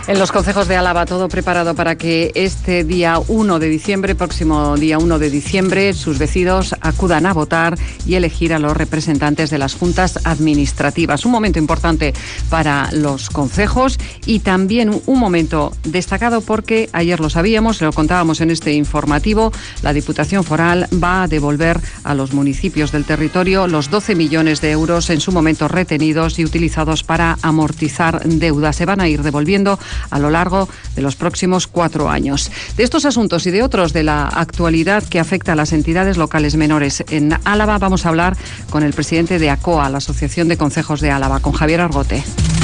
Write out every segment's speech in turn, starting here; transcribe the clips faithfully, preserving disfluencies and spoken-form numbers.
En los concejos de Álava todo preparado para que este día uno de diciembre, próximo día uno de diciembre, sus vecinos acudan a votar y elegir a los representantes de las juntas administrativas. Un momento importante para los concejos y también un momento destacado porque ayer lo sabíamos, lo contábamos en este informativo, la Diputación Foral va a devolver a los municipios del territorio los doce millones de euros en su momento retenidos y utilizados para amortizar deuda. Se van a ir devolviendo a lo largo de los próximos cuatro años. De estos asuntos y de otros de la actualidad que afecta a las entidades locales menores en Álava, vamos a hablar con el presidente de ACOA, la Asociación de Concejos de Álava, con Javier Argote.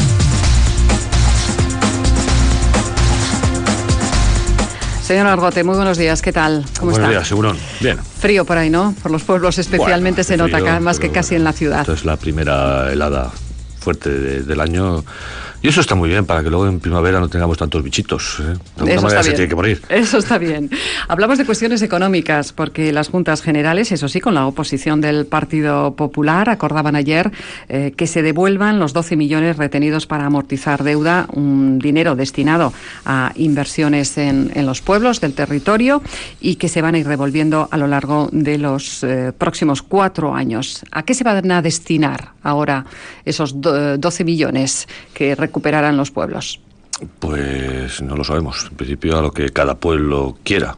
Señor Argote, muy buenos días, ¿qué tal? ¿Cómo buenos está? Buenos días, Segurón. Bien. Frío por ahí, ¿no? Por los pueblos especialmente bueno, se nota frío, más que casi en la ciudad. Esto es la primera helada fuerte de, del año. Y eso está muy bien, para que luego en primavera no tengamos tantos bichitos, ¿eh? De alguna eso manera se bien. tiene que morir. Eso está bien. Hablamos de cuestiones económicas, porque las Juntas Generales, eso sí, con la oposición del Partido Popular, acordaban ayer eh, que se devuelvan los doce millones retenidos para amortizar deuda, un dinero destinado a inversiones en, en los pueblos del territorio y que se van a ir devolviendo a lo largo de los eh, próximos cuatro años. ¿A qué se van a destinar ahora esos do, doce millones que recuperarán los pueblos? Pues no lo sabemos. En principio a lo que cada pueblo quiera,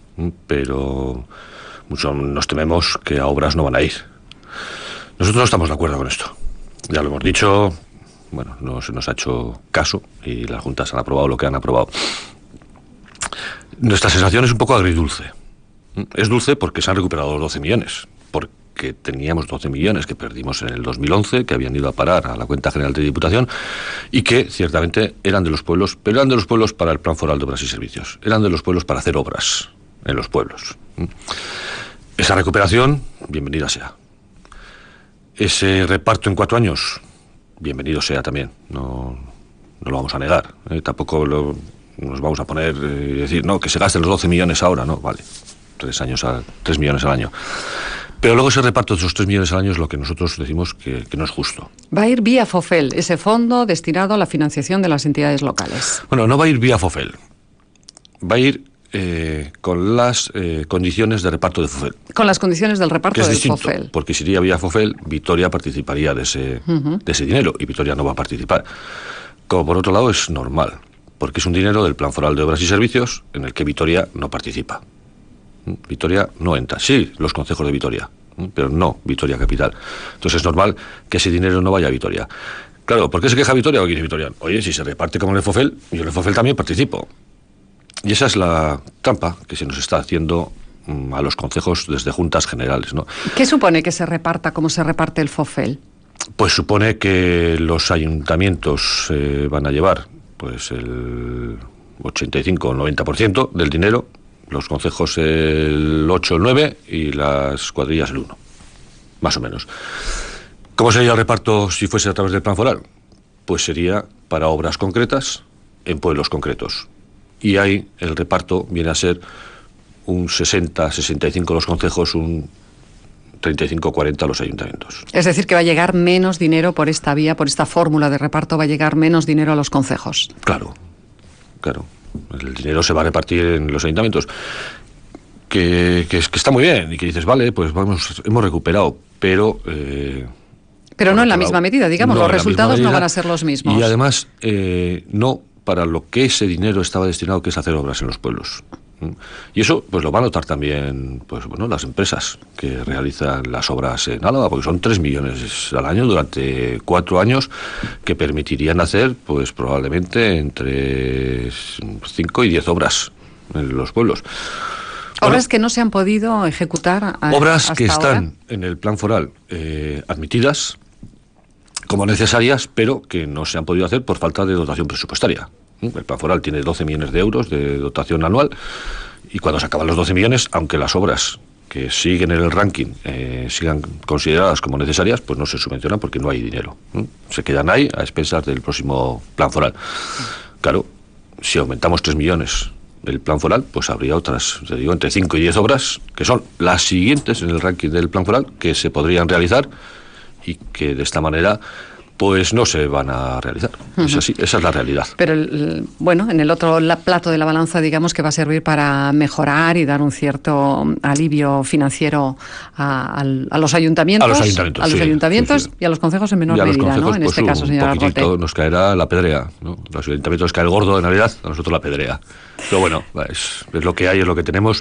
pero mucho nos tememos que a obras no van a ir. Nosotros no estamos de acuerdo con esto. Ya lo hemos dicho, bueno, no se nos ha hecho caso y las juntas han aprobado lo que han aprobado. Nuestra sensación es un poco agridulce. Es dulce porque se han recuperado los doce millones, porque que teníamos doce millones que perdimos en el dos mil once, que habían ido a parar a la cuenta general de Diputación y que ciertamente eran de los pueblos, pero eran de los pueblos para el Plan Foral de Obras y Servicios, eran de los pueblos para hacer obras en los pueblos. Esa recuperación, bienvenida sea. Ese reparto en cuatro años, bienvenido sea también, no, no lo vamos a negar, ¿eh? Tampoco lo, nos vamos a poner y eh, decir, no, que se gasten los doce millones ahora, no, vale, tres años a, tres millones al año. Pero luego ese reparto de esos tres millones al año es lo que nosotros decimos que, que no es justo. Va a ir vía FOFEL, ese fondo destinado a la financiación de las entidades locales. Bueno, no va a ir vía FOFEL. Va a ir eh, con las eh, condiciones de reparto de FOFEL. Con las condiciones del reparto que es del distinto, FOFEL. Porque si iría vía FOFEL, Vitoria participaría de ese, uh-huh. de ese dinero y Vitoria no va a participar. Como por otro lado es normal, porque es un dinero del Plan Foral de Obras y Servicios en el que Vitoria no participa. Vitoria no entra, sí, los concejos de Vitoria, pero no Vitoria Capital. Entonces es normal que ese dinero no vaya a Vitoria. Claro, ¿por qué se queja Vitoria o quiere Vitoria? Oye, si se reparte como en el FOFEL, yo en el FOFEL también participo. Y esa es la trampa que se nos está haciendo a los concejos desde juntas generales, ¿no? ¿Qué supone que se reparta como se reparte el FOFEL? Pues supone que los ayuntamientos eh, van a llevar pues el ochenta y cinco o noventa por ciento del dinero, los concejos el ocho o el nueve y las cuadrillas el uno, más o menos. ¿Cómo sería el reparto si fuese a través del Plan Foral? Pues sería para obras concretas en pueblos concretos. Y ahí el reparto viene a ser un sesenta, sesenta y cinco los concejos, un treinta y cinco, cuarenta los ayuntamientos. Es decir, que va a llegar menos dinero por esta vía, por esta fórmula de reparto, va a llegar menos dinero a los concejos. Claro, claro. El dinero se va a repartir en los ayuntamientos, que, que, que está muy bien, y que dices, vale, pues vamos, hemos recuperado, pero... Eh, pero no en la misma medida, digamos, no, los resultados no van a ser los mismos. Y además, eh, no para lo que ese dinero estaba destinado, que es hacer obras en los pueblos. Y eso pues lo van a notar también pues bueno las empresas que realizan las obras en Álava, porque son tres millones al año durante cuatro años que permitirían hacer pues probablemente entre cinco y diez obras en los pueblos. Obras bueno, que no se han podido ejecutar a, obras hasta que están ahora. En el Plan Foral eh, admitidas como necesarias, pero que no se han podido hacer por falta de dotación presupuestaria. El Plan Foral tiene doce millones de euros de dotación anual y cuando se acaban los doce millones, aunque las obras que siguen en el ranking eh, sigan consideradas como necesarias, pues no se subvencionan porque no hay dinero. ¿eh? Se quedan ahí a expensas del próximo Plan Foral. Claro, si aumentamos tres millones el Plan Foral, pues habría otras, te digo, entre cinco y diez obras que son las siguientes en el ranking del Plan Foral que se podrían realizar y que de esta manera pues no se van a realizar. Uh-huh. Es así, esa es la realidad. Pero, el, bueno, en el otro la, plato de la balanza, digamos que va a servir para mejorar y dar un cierto alivio financiero a, a, a los ayuntamientos, a los ayuntamientos, a los sí, concejos sí, sí. y a los concejos en menor y a los medida, concejos, ¿no? En pues, este caso, señora un poquitito Rote. nos caerá la pedrea, ¿no? Los ayuntamientos cae el gordo de Navidad, a nosotros la pedrea. Pero bueno, es, es lo que hay, es lo que tenemos.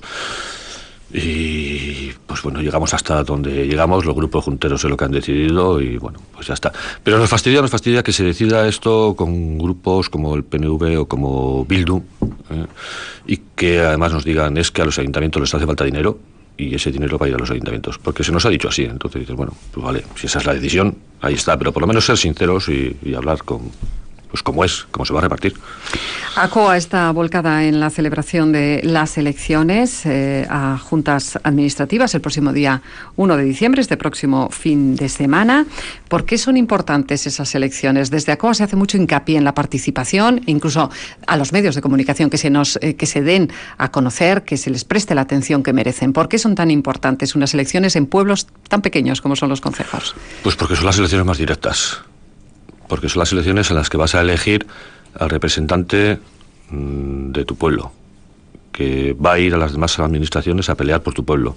Y pues bueno, llegamos hasta donde llegamos, los grupos junteros es lo que han decidido y bueno, pues ya está. Pero nos fastidia, nos fastidia que se decida esto con grupos como el P N V o como Bildu, ¿eh? Y que además nos digan es que a los ayuntamientos les hace falta dinero y ese dinero va a ir a los ayuntamientos, porque se nos ha dicho así. Entonces dices, bueno, pues vale, si esa es la decisión, ahí está, pero por lo menos ser sinceros y, y hablar con... pues como es, cómo se va a repartir. ACOA está volcada en la celebración de las elecciones eh, a juntas administrativas el próximo día uno de diciembre, este próximo fin de semana. ¿Por qué son importantes esas elecciones? Desde ACOA se hace mucho hincapié en la participación, incluso a los medios de comunicación que se nos eh, que se den a conocer, que se les preste la atención que merecen. ¿Por qué son tan importantes unas elecciones en pueblos tan pequeños como son los concejos? Pues porque son las elecciones más directas. Porque son las elecciones en las que vas a elegir al representante mmm, de tu pueblo, que va a ir a las demás administraciones a pelear por tu pueblo.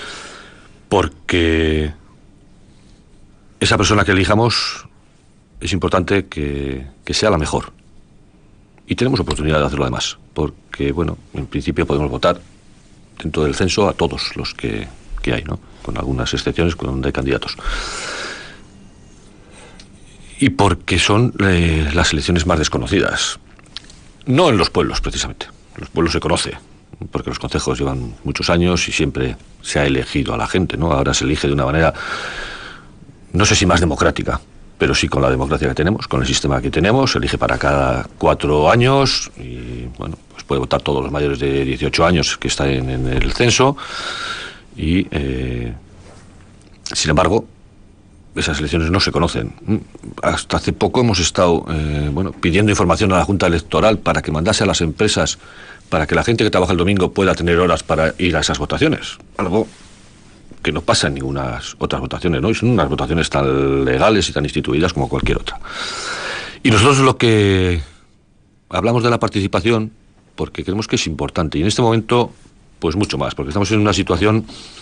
Porque esa persona que elijamos es importante que, que sea la mejor. Y tenemos oportunidad de hacerlo además, porque, bueno, en principio podemos votar dentro del censo a todos los que, que hay, ¿no? Con algunas excepciones donde hay candidatos. Y porque son eh, las elecciones más desconocidas. No en los pueblos, precisamente. En los pueblos se conoce, porque los concejos llevan muchos años y siempre se ha elegido a la gente, ¿no? Ahora se elige de una manera, no sé si más democrática, pero sí con la democracia que tenemos, con el sistema que tenemos. Se elige para cada cuatro años y, bueno, pues puede votar todos los mayores de dieciocho años que están en, en el censo. Y, eh, sin embargo, esas elecciones no se conocen. Hasta hace poco hemos estado eh, bueno, pidiendo información a la Junta Electoral para que mandase a las empresas para que la gente que trabaja el domingo pueda tener horas para ir a esas votaciones. Algo que no pasa en ninguna otras votaciones, ¿no? Y son unas votaciones tan legales y tan instituidas como cualquier otra. Y nosotros lo que hablamos de la participación porque creemos que es importante. Y en este momento, pues mucho más, porque estamos en una situación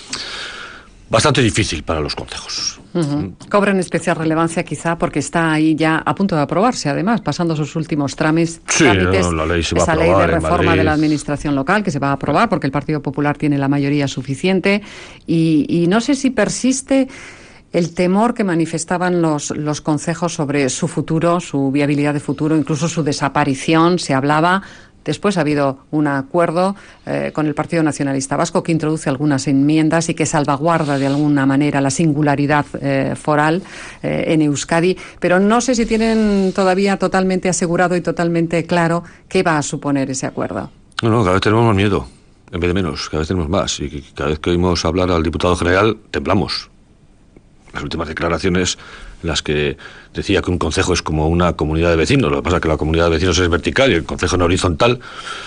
bastante difícil para los concejos. Uh-huh. Cobran especial relevancia quizá porque está ahí ya a punto de aprobarse, además, pasando sus últimos trámites. Sí, no, la ley se va esa a aprobar ley de reforma en de la administración local que se va a aprobar porque el Partido Popular tiene la mayoría suficiente y, y no sé si persiste el temor que manifestaban los, los concejos sobre su futuro, su viabilidad de futuro, incluso su desaparición. Se hablaba. Después ha habido un acuerdo eh, con el Partido Nacionalista Vasco que introduce algunas enmiendas y que salvaguarda de alguna manera la singularidad eh, foral eh, en Euskadi, pero no sé si tienen todavía totalmente asegurado y totalmente claro qué va a suponer ese acuerdo. No, no, cada vez tenemos más miedo, en vez de menos, cada vez tenemos más. Y cada vez que oímos hablar al diputado general, temblamos. Las últimas declaraciones en las que decía que un concejo es como una comunidad de vecinos, lo que pasa es que la comunidad de vecinos es vertical y el concejo en horizontal,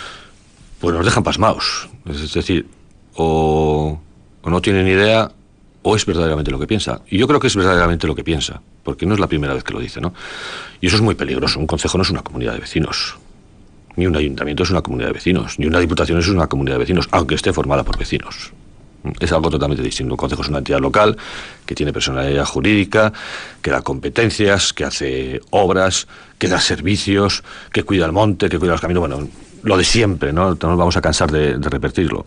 pues nos dejan pasmados. Es decir, o, o no tienen idea o es verdaderamente lo que piensa. Y yo creo que es verdaderamente lo que piensa, porque no es la primera vez que lo dice, ¿no? Y eso es muy peligroso. Un concejo no es una comunidad de vecinos, ni un ayuntamiento es una comunidad de vecinos, ni una diputación es una comunidad de vecinos, aunque esté formada por vecinos. Es algo totalmente distinto. Un concejo es una entidad local que tiene personalidad jurídica, que da competencias, que hace obras, que da servicios, que cuida el monte, que cuida los caminos. Bueno, lo de siempre, ¿no? No nos vamos a cansar de, de repetirlo.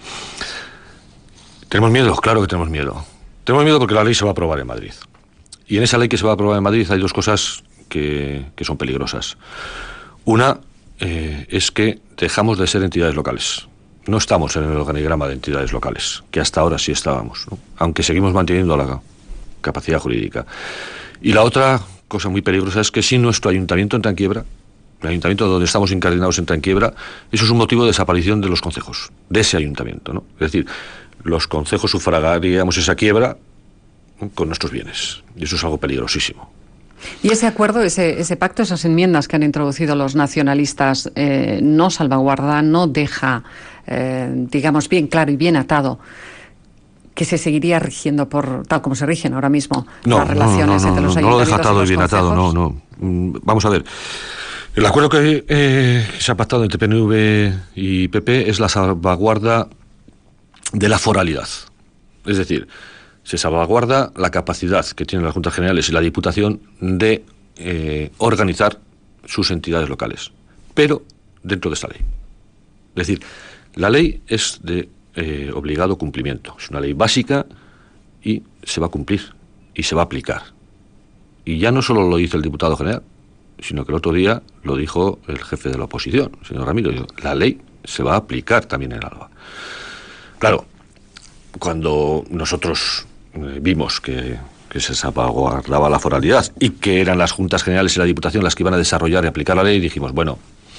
¿Tenemos miedo? Claro que tenemos miedo. Tenemos miedo porque la ley se va a aprobar en Madrid. Y en esa ley que se va a aprobar en Madrid hay dos cosas que, que son peligrosas. Una eh, es que dejamos de ser entidades locales. No estamos en el organigrama de entidades locales, que hasta ahora sí estábamos, ¿no? Aunque seguimos manteniendo la capacidad jurídica. Y la otra cosa muy peligrosa es que si nuestro ayuntamiento entra en quiebra, el ayuntamiento donde estamos incardinados entra en quiebra, eso es un motivo de desaparición de los concejos, de ese ayuntamiento, ¿no? Es decir, los concejos sufragaríamos esa quiebra con nuestros bienes, y eso es algo peligrosísimo. Y ese acuerdo, ese, ese pacto, esas enmiendas que han introducido los nacionalistas eh, no salvaguarda, no deja, eh, digamos, bien claro y bien atado que se seguiría rigiendo por tal como se rigen ahora mismo no, las relaciones no, no, entre los no, ayuntamientos no lo deja atado y y los bien concejos. atado, no, no. Vamos a ver. El acuerdo que eh, se ha pactado entre P N V y P P es la salvaguarda de la foralidad. Es decir, se salvaguarda la capacidad que tienen las Juntas Generales y la Diputación de eh, organizar sus entidades locales, pero dentro de esta ley. Es decir, la ley es de eh, obligado cumplimiento. Es una ley básica y se va a cumplir y se va a aplicar. Y ya no solo lo dice el diputado general, sino que el otro día lo dijo el jefe de la oposición, el señor Ramiro. Dijo, la ley se va a aplicar también en Álava. Claro, cuando nosotros eh, vimos que, que se salvaguardaba la foralidad y que eran las Juntas Generales y la Diputación las que iban a desarrollar y aplicar la ley, dijimos, bueno,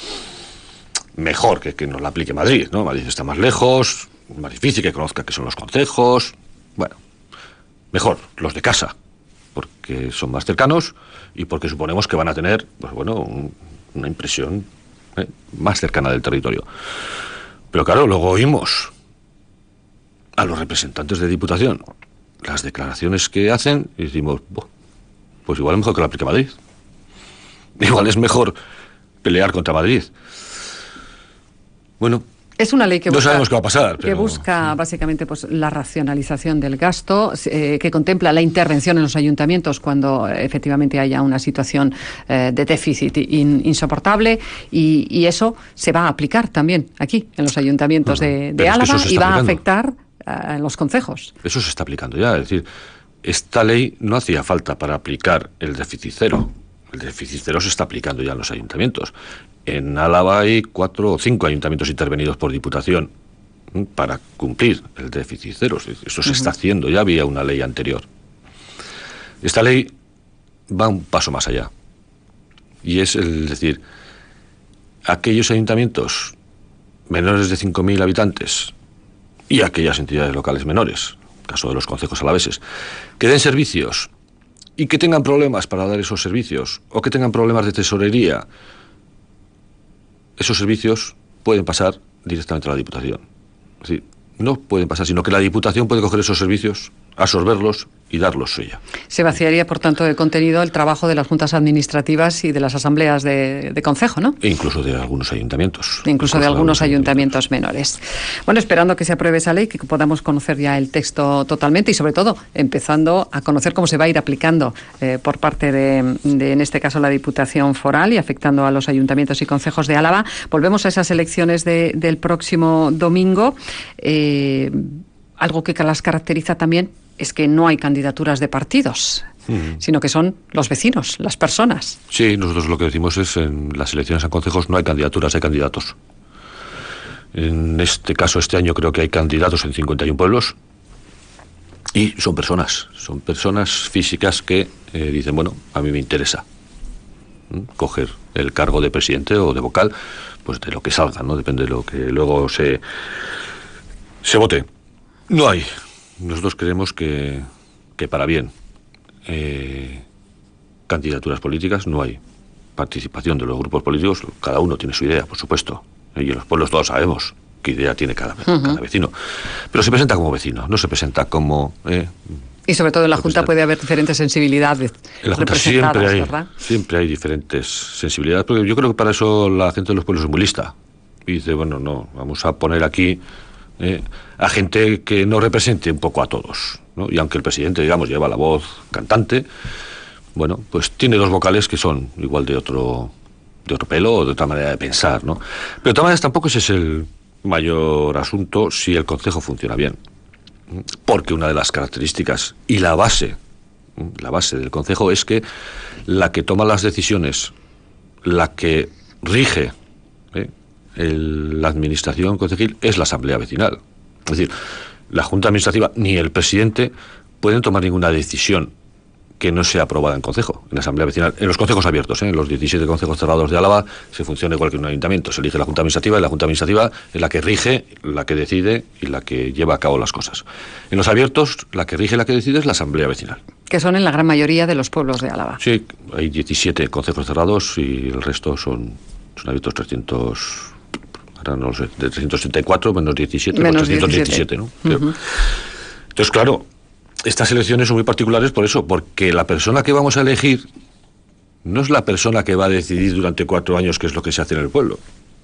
mejor que, que nos la aplique Madrid, ¿no? Madrid está más lejos, más difícil que conozca qué son los concejos. Bueno, mejor los de casa, porque son más cercanos y porque suponemos que van a tener, pues bueno, un, una impresión eh, más cercana del territorio. Pero claro, luego oímos a los representantes de Diputación las declaraciones que hacen y decimos, pues igual es mejor que la aplique Madrid. Igual es mejor pelear contra Madrid. Bueno, es una ley que no busca, sabemos qué va a pasar, que pero... busca básicamente pues la racionalización del gasto, eh, que contempla la intervención en los ayuntamientos cuando eh, efectivamente haya una situación eh, de déficit in, insoportable y, y eso se va a aplicar también aquí en los ayuntamientos uh-huh. de, de Álava es y va aplicando. a afectar a los concejos. Eso se está aplicando ya, es decir, esta ley no hacía falta para aplicar el déficit cero. El déficit cero se está aplicando ya en los ayuntamientos. En Álava hay cuatro o cinco ayuntamientos intervenidos por Diputación para cumplir el déficit cero. Eso se uh-huh. está haciendo, ya había una ley anterior. Esta ley va un paso más allá. Y es, el, es decir, aquellos ayuntamientos menores de cinco mil habitantes y aquellas entidades locales menores, caso de los concejos alaveses, que den servicios y que tengan problemas para dar esos servicios o que tengan problemas de tesorería, esos servicios pueden pasar directamente a la Diputación. Es decir, no pueden pasar, sino que la Diputación puede coger esos servicios, absorberlos y darlos ella. Se vaciaría, por tanto, de contenido el trabajo de las juntas administrativas y de las asambleas de, de concejo, ¿no? E incluso de algunos ayuntamientos. Incluso, incluso de algunos de ayuntamientos, ayuntamientos menores. Bueno, esperando que se apruebe esa ley, que podamos conocer ya el texto totalmente y, sobre todo, empezando a conocer cómo se va a ir aplicando eh, por parte de, de, en este caso, la Diputación Foral y afectando a los ayuntamientos y concejos de Álava. Volvemos a esas elecciones de, del próximo domingo. Eh, algo que las caracteriza también es que no hay candidaturas de partidos, mm. sino que son los vecinos, las personas. Sí, nosotros lo que decimos es en las elecciones a concejos no hay candidaturas, hay candidatos. En este caso, este año creo que hay candidatos en cincuenta y uno pueblos y son personas, son personas físicas que eh, dicen, bueno, a mí me interesa ¿Mm? coger el cargo de presidente o de vocal, pues de lo que salga, ¿no? Depende de lo que luego se, se vote. No hay. Nosotros creemos que, que para bien eh, candidaturas políticas no hay participación de los grupos políticos, cada uno tiene su idea, por supuesto, y en los pueblos todos sabemos qué idea tiene cada, uh-huh. cada vecino, pero se presenta como vecino, no se presenta como... Eh, y sobre todo en la Junta puede haber diferentes sensibilidades en la Junta siempre hay, ¿verdad? Siempre hay diferentes sensibilidades, porque yo creo que para eso la gente de los pueblos es muy lista, y dice, bueno, no, vamos a poner aquí... Eh, a gente que no represente un poco a todos, ¿no? Y aunque el presidente, digamos, lleva la voz cantante, bueno, pues tiene dos vocales que son igual de otro de otro pelo o de otra manera de pensar, ¿no? Pero de todas maneras tampoco ese es el mayor asunto si el concejo funciona bien, porque una de las características y la base, la base del concejo es que la que toma las decisiones, la que rige, ¿eh? El, la administración concejil es la asamblea vecinal. Es decir, la junta administrativa ni el presidente pueden tomar ninguna decisión que no sea aprobada en concejo, en la asamblea vecinal, en los concejos abiertos, ¿eh? En los diecisiete concejos cerrados de Álava se funciona igual que en un ayuntamiento, se elige la junta administrativa y la junta administrativa es la que rige, la que decide y la que lleva a cabo las cosas. En los abiertos, la que rige y la que decide es la asamblea vecinal. Que son en la gran mayoría de los pueblos de Álava. Sí, hay diecisiete concejos cerrados y el resto son, son abiertos trescientos... No lo sé, de trescientos treinta y cuatro menos diecisiete, menos trescientos diecisiete, ¿no? Uh-huh. Entonces, claro, estas elecciones son muy particulares por eso, porque la persona que vamos a elegir no es la persona que va a decidir durante cuatro años qué es lo que se hace en el pueblo,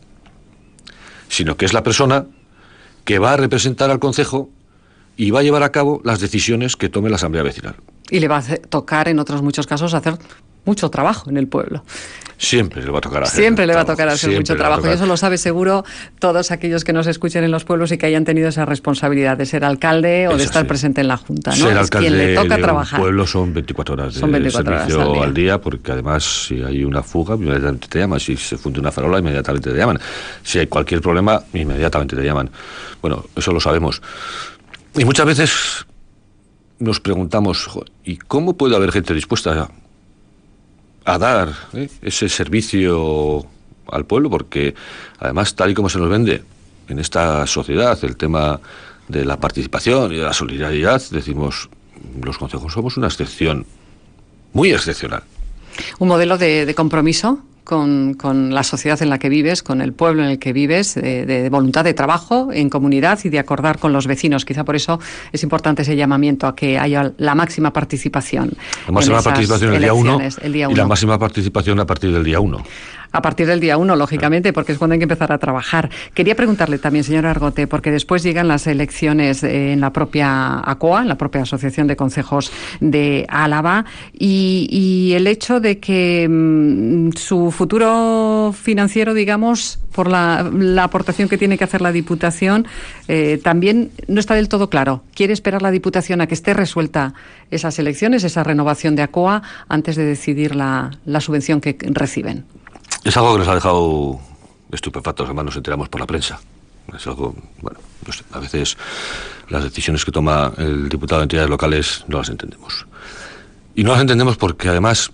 sino que es la persona que va a representar al concejo y va a llevar a cabo las decisiones que tome la Asamblea Vecinal. Y le va a tocar, en otros muchos casos, hacer mucho trabajo en el pueblo. Siempre le va a tocar hacer Siempre le va a trabajo. tocar hacer Siempre mucho le va a trabajo. tocar. Y eso lo sabe seguro todos aquellos que nos escuchen en los pueblos y que hayan tenido esa responsabilidad de ser alcalde o Es de estar así. presente en la Junta, ¿no? Ser Es alcalde quien le toca de trabajar. un pueblo son veinticuatro horas de Son veinticuatro horas servicio al día. al día, porque además si hay una fuga, inmediatamente te llaman. Si se funde una farola, inmediatamente te llaman. Si hay cualquier problema, inmediatamente te llaman. Bueno, eso lo sabemos. Y muchas veces nos preguntamos, ¿y cómo puede haber gente dispuesta a a dar ¿eh? ese servicio al pueblo? Porque además, tal y como se nos vende en esta sociedad el tema de la participación y de la solidaridad, decimos, los concejos somos una excepción muy excepcional. Un modelo de, de compromiso con, con la sociedad en la que vives, con el pueblo en el que vives, de, de voluntad de trabajo en comunidad y de acordar con los vecinos. Quizá por eso es importante ese llamamiento a que haya la máxima participación. La máxima en esas participación el día, uno, el día uno y la máxima participación a partir del día uno. A partir del día uno, lógicamente, porque es cuando hay que empezar a trabajar. Quería preguntarle también, señor Argote, porque después llegan las elecciones en la propia ACOA, en la propia Asociación de Concejos de Álava, y, y el hecho de que mmm, su futuro financiero, digamos, por la, la aportación que tiene que hacer la Diputación, eh, también no está del todo claro. ¿Quiere esperar la Diputación a que esté resuelta esas elecciones, esa renovación de ACOA, antes de decidir la, la subvención que reciben? Es algo que nos ha dejado estupefactos, además nos enteramos por la prensa. Es algo, bueno, no sé, a veces las decisiones que toma el diputado de entidades locales no las entendemos. Y no las entendemos porque además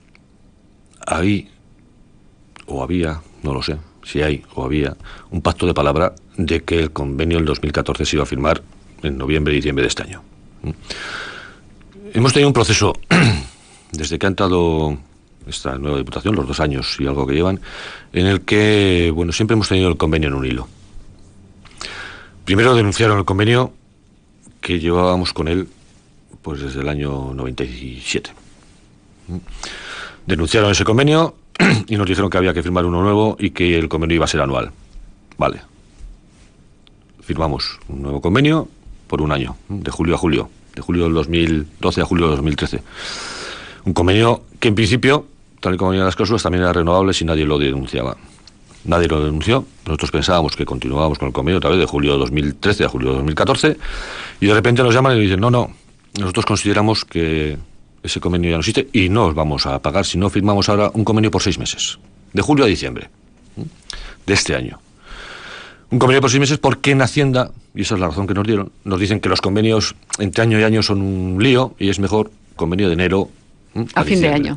hay, o había, no lo sé, si hay o había, un pacto de palabra de que el convenio del dos mil catorce se iba a firmar en noviembre y diciembre de este año. Hemos tenido un proceso, desde que ha entrado esta nueva Diputación, los dos años y algo que llevan, en el que, bueno, siempre hemos tenido el convenio en un hilo. Primero denunciaron el convenio que llevábamos con él pues desde el año noventa y siete. Denunciaron ese convenio y nos dijeron que había que firmar uno nuevo y que el convenio iba a ser anual. Vale. Firmamos un nuevo convenio por un año, de julio a julio, de julio del dos mil doce a julio del dos mil trece. Un convenio que en principio, tal y como venían las cláusulas, también era renovable si nadie lo denunciaba. Nadie lo denunció. Nosotros pensábamos que continuábamos con el convenio otra vez de julio de dos mil trece a julio de dos mil catorce y de repente nos llaman y dicen, no, no, nosotros consideramos que ese convenio ya no existe y no os vamos a pagar si no firmamos ahora un convenio por seis meses, de julio a diciembre de este año. Un convenio por seis meses porque en Hacienda, y esa es la razón que nos dieron, nos dicen que los convenios entre año y año son un lío y es mejor convenio de enero a, a fin de año.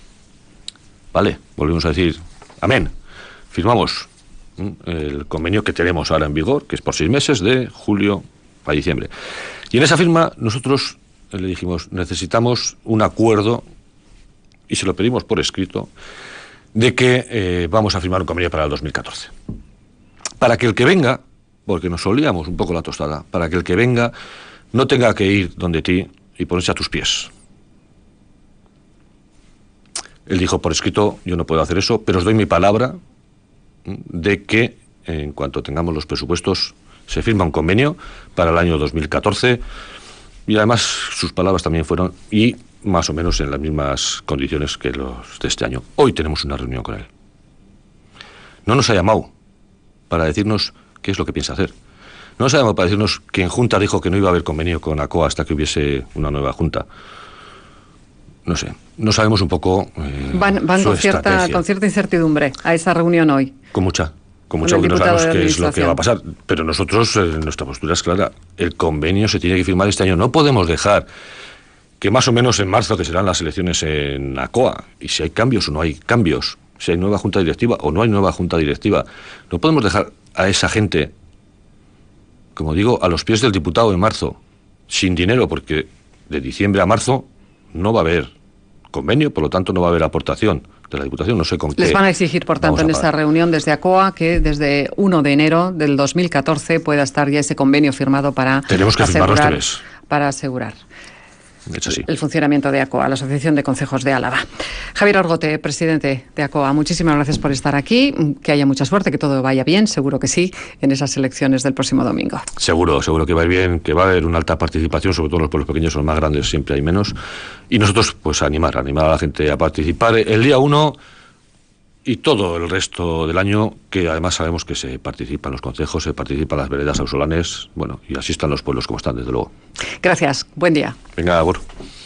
Vale, volvemos a decir, amén. Firmamos el convenio que tenemos ahora en vigor, que es por seis meses, de julio a diciembre. Y en esa firma nosotros le dijimos, necesitamos un acuerdo, y se lo pedimos por escrito, de que eh, vamos a firmar un convenio para el dos mil catorce. Para que el que venga, porque nos solíamos un poco la tostada, para que el que venga no tenga que ir donde ti y ponerse a tus pies. Él dijo, por escrito, yo no puedo hacer eso, pero os doy mi palabra de que en cuanto tengamos los presupuestos se firma un convenio para el año dos mil catorce y además sus palabras también fueron y más o menos en las mismas condiciones que los de este año. Hoy tenemos una reunión con él. No nos ha llamado para decirnos qué es lo que piensa hacer. No nos ha llamado para decirnos que en Junta dijo que no iba a haber convenio con ACOA hasta que hubiese una nueva Junta. No sé, no sabemos un poco eh, Van, van su con, cierta, con cierta incertidumbre a esa reunión hoy. Con mucha, con mucha, porque no sabemos qué es lo que va a pasar. Pero nosotros, eh, nuestra postura es clara. El convenio se tiene que firmar este año. No podemos dejar que más o menos en marzo, que serán las elecciones en ACOA, y si hay cambios o no hay cambios, si hay nueva junta directiva o no hay nueva junta directiva, no podemos dejar a esa gente, como digo, a los pies del diputado en marzo, sin dinero, porque de diciembre a marzo no va a haber convenio, por lo tanto no va a haber aportación de la Diputación, no sé con qué. Les van a exigir, por tanto, en esta reunión desde ACOA que desde uno de enero del dos mil catorce pueda estar ya ese convenio firmado para Tenemos que firmarlo este mes. para asegurar Hecho así. el funcionamiento de ACOA, la Asociación de Concejos de Álava. Javier Orgote, presidente de ACOA, muchísimas gracias por estar aquí, que haya mucha suerte, que todo vaya bien, seguro que sí, en esas elecciones del próximo domingo. Seguro, seguro que va a ir bien, que va a haber una alta participación, sobre todo en los pueblos pequeños, los más grandes siempre hay menos, y nosotros pues animar, animar a la gente a participar el día uno y todo el resto del año, que además sabemos que se participa en los concejos, se participa en las veredas ausolanes, bueno, y así están los pueblos como están, desde luego. Gracias, buen día. Venga, Agur.